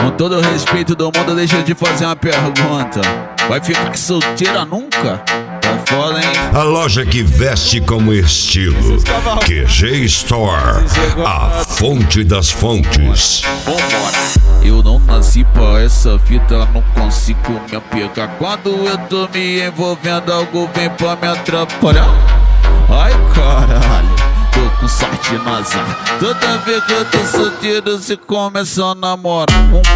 Com todo o respeito do mundo, deixa eu te fazer uma pergunta. Vai ficar solteira nunca? Tá foda, hein? A loja que veste como estilo. QG Store, a fonte das fontes. Vambora. Eu não nasci pra essa vida, não consigo me apegar. Quando eu tô me envolvendo, algo vem pra me atrapalhar. Ai, caralho, tô com sorte no azar. Toda vez que eu tô solteiro, se começa a namorar.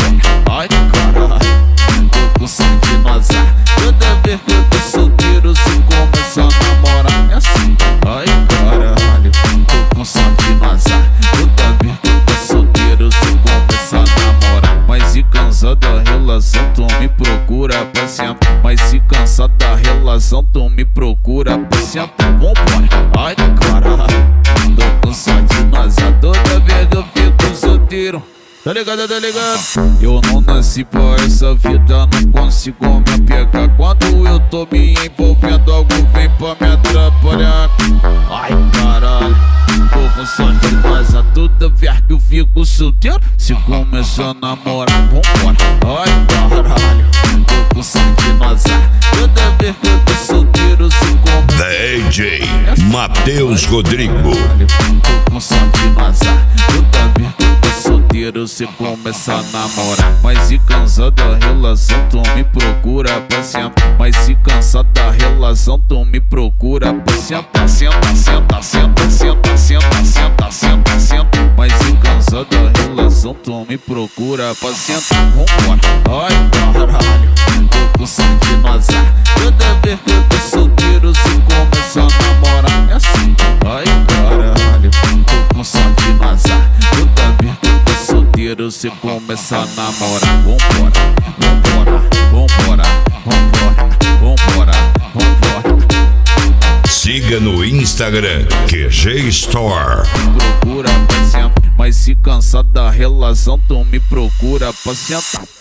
Ai, caralho, tô com sorte no azar. Toda vez que eu tô solteiro, se começa a namorar. É assim. Ai, caralho, tô com sorte no azar. Toda vez que eu tô solteiro, se começa a namorar. Mas se cansar da relação, tu me procura pra sempre. Mas se cansar da relação, tu me procura pra sempre. Vambora. Ai, caralho, tô com sorte no azar. Toda vez que eu fico solteiro. Tá ligado, tá ligado? Eu não nasci pra essa vida, não consigo me apegar. Quando eu tô me envolvendo, algo vem pra me atrapalhar. Ai, caralho, tô com sorte no azar. Toda vez que eu fico solteiro, se começa a namorar. Vambora. Ai, caralho, tô com sorte no azar. Toda vez que eu tô solteiro, se começa a DJ Matheus Rodrigo. tô com sorte no azar. Toda vez que eu tô solteiro, você começa a namorar. Mas se cansar da relação, tu me procura pra sempre. Mas se cansar da relação, tu me procura pra sempre. Senta, senta, senta, senta, senta, senta, senta, senta. Mas se cansar da relação, tu me procura pra sempre. Vambora. Ai, caralho, tô com sorte no azar. Toda vez que eu tô solteiro, se começa a namorar. É assim. Ai, caralho, tô com sorte no azar. Toda vez que eu tô solteiro, se começa a namorar. Vambora, vambora, vambora, vambora, vambora, vambora. Siga no Instagram QG Store. Procura pra sempre. Mas se cansar da relação, tu me procura pra sentar.